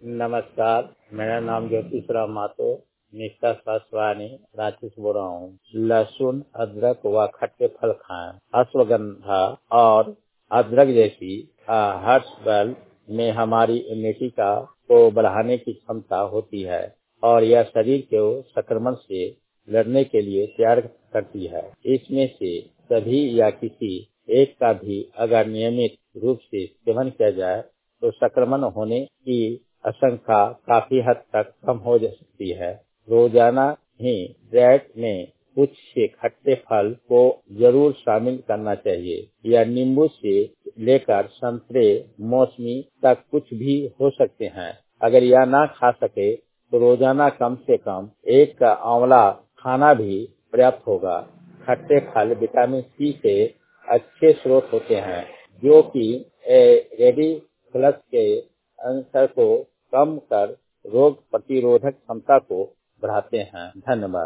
नमस्कार, मेरा नाम ज्योतिष राम मातो निष्ठा स्वास्थ्यवाणी रांची से बोल रहा हूँ। लहसुन, अदरक व खट्टे फल खाएं। अश्वगंधा और अदरक जैसी हर्ब्स बल में हमारी इम्यूनिटी को बढ़ाने की क्षमता होती है और यह शरीर को संक्रमण से लड़ने के लिए तैयार करती है। इसमें से सभी या किसी एक का भी अगर नियमित रूप से सेवन किया जाए तो संक्रमण होने की आशंका काफी हद तक कम हो जा सकती है। रोजाना ही डाइट में कुछ से खट्टे फल को जरूर शामिल करना चाहिए। यह नींबू से लेकर संतरे, मौसमी तक कुछ भी हो सकते हैं। अगर यह ना खा सके तो रोजाना कम से कम एक का आंवला खाना भी पर्याप्त होगा। खट्टे फल विटामिन सी के अच्छे स्रोत होते हैं जो कि रेडिकुलस के अंतर को कम कर रोग प्रतिरोधक क्षमता को बढ़ाते हैं। धन्यवाद।